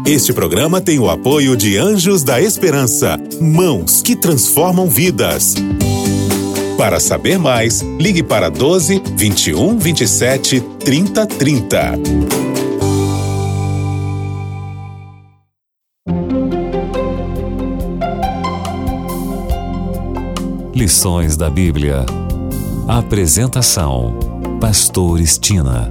Este programa tem o apoio de Anjos da Esperança, mãos que transformam vidas. Para saber mais, ligue para 12 21 27 30 30. Lições da Bíblia. Apresentação: Pastor Estina.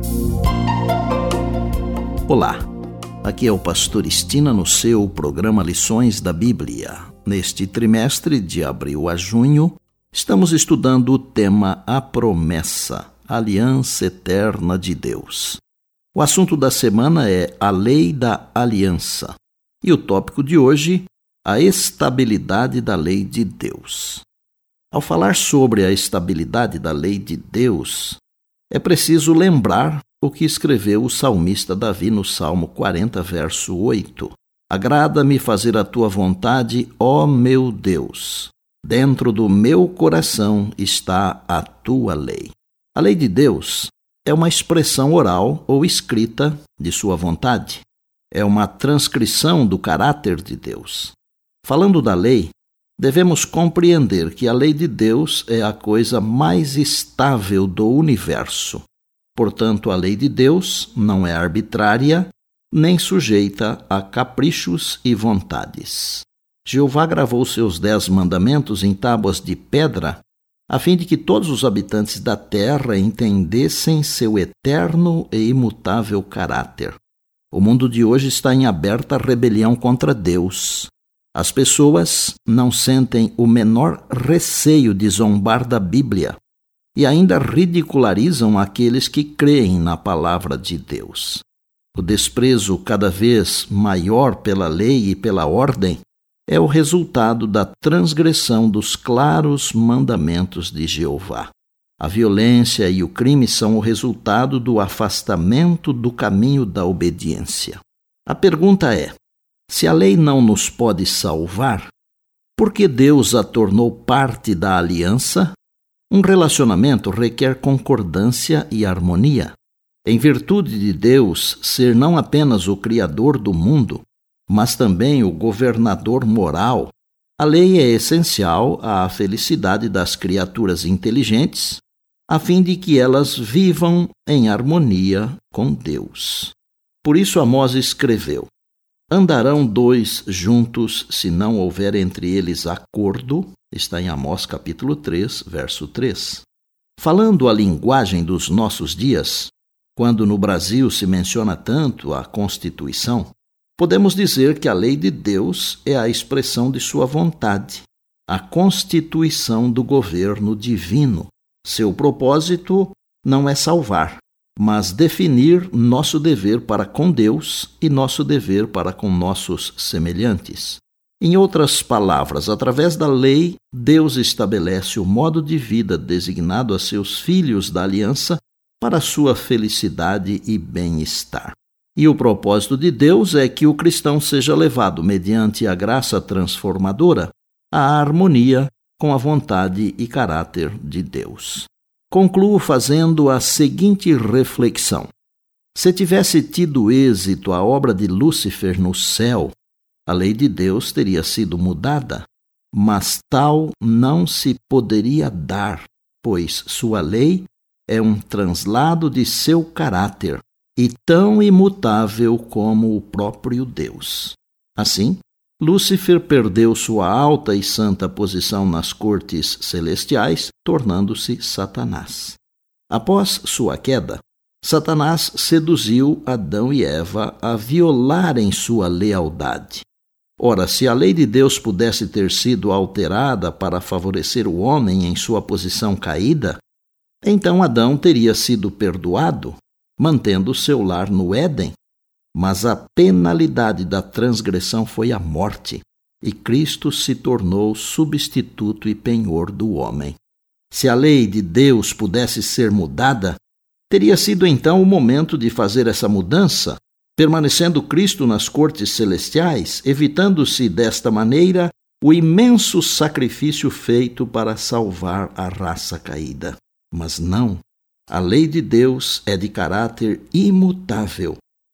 Olá, aqui é o Pastor Estina no seu programa Lições da Bíblia. Neste trimestre, de abril a junho, estamos estudando o tema A Promessa, Aliança Eterna de Deus. O assunto da semana é a Lei da Aliança e o tópico de hoje, a estabilidade da Lei de Deus. Ao falar sobre a estabilidade da lei de Deus, é preciso lembrar o que escreveu o salmista Davi no Salmo 40, verso 8. Agrada-me fazer a tua vontade, ó meu Deus. Dentro do meu coração está a tua lei. A lei de Deus é uma expressão oral ou escrita de sua vontade. É uma transcrição do caráter de Deus. Falando da lei, devemos compreender que a lei de Deus é a coisa mais estável do universo. Portanto, a lei de Deus não é arbitrária, nem sujeita a caprichos e vontades. Jeová gravou seus 10 mandamentos em tábuas de pedra, a fim de que todos os habitantes da terra entendessem seu eterno e imutável caráter. O mundo de hoje está em aberta rebelião contra Deus. As pessoas não sentem o menor receio de zombar da Bíblia e ainda ridicularizam aqueles que creem na palavra de Deus. O desprezo cada vez maior pela lei e pela ordem é o resultado da transgressão dos claros mandamentos de Jeová. A violência e o crime são o resultado do afastamento do caminho da obediência. A pergunta é: se a lei não nos pode salvar, por que Deus a tornou parte da aliança? Um relacionamento requer concordância e harmonia. Em virtude de Deus ser não apenas o Criador do mundo, mas também o governador moral, a lei é essencial à felicidade das criaturas inteligentes, a fim de que elas vivam em harmonia com Deus. Por isso Amós escreveu: andarão 2 juntos se não houver entre eles acordo? Está em Amós capítulo 3, verso 3. Falando a linguagem dos nossos dias, quando no Brasil se menciona tanto a Constituição, podemos dizer que a lei de Deus é a expressão de sua vontade, a constituição do governo divino. Seu propósito não é salvar, mas definir nosso dever para com Deus e nosso dever para com nossos semelhantes. Em outras palavras, através da lei, Deus estabelece o modo de vida designado a seus filhos da aliança para sua felicidade e bem-estar. E o propósito de Deus é que o cristão seja levado, mediante a graça transformadora, à harmonia com a vontade e caráter de Deus. Concluo fazendo a seguinte reflexão: se tivesse tido êxito a obra de Lúcifer no céu, a lei de Deus teria sido mudada, mas tal não se poderia dar, pois sua lei é um translado de seu caráter e tão imutável como o próprio Deus. Assim, Lúcifer perdeu sua alta e santa posição nas cortes celestiais, tornando-se Satanás. Após sua queda, Satanás seduziu Adão e Eva a violarem sua lealdade. Ora, se a lei de Deus pudesse ter sido alterada para favorecer o homem em sua posição caída, então Adão teria sido perdoado, mantendo seu lar no Éden. Mas a penalidade da transgressão foi a morte, e Cristo se tornou substituto e penhor do homem. Se a lei de Deus pudesse ser mudada, teria sido então o momento de fazer essa mudança, permanecendo Cristo nas cortes celestiais, evitando-se desta maneira o imenso sacrifício feito para salvar a raça caída. Mas não, a lei de Deus é de caráter imutável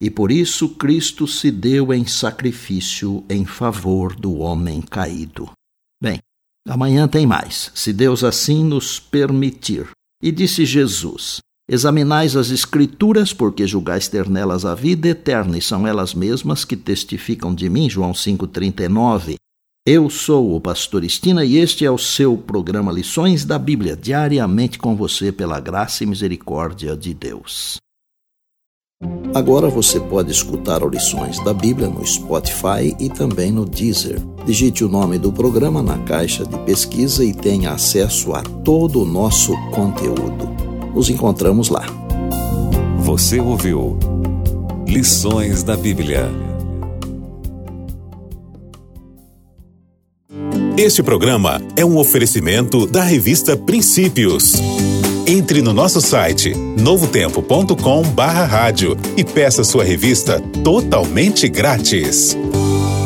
e por isso Cristo se deu em sacrifício em favor do homem caído. Bem, amanhã tem mais, se Deus assim nos permitir. E disse Jesus: examinais as Escrituras, porque julgais ter nelas a vida eterna, e são elas mesmas que testificam de mim. João 5,39. Eu sou o pastor Estina e este é o seu programa Lições da Bíblia, diariamente com você pela graça e misericórdia de Deus. Agora você pode escutar Lições da Bíblia no Spotify e também no Deezer. Digite o nome do programa na caixa de pesquisa e tenha acesso a todo o nosso conteúdo. Nos encontramos lá. Você ouviu Lições da Bíblia. Este programa é um oferecimento da revista Princípios. Entre no nosso site novotempo.com/rádio e peça sua revista totalmente grátis.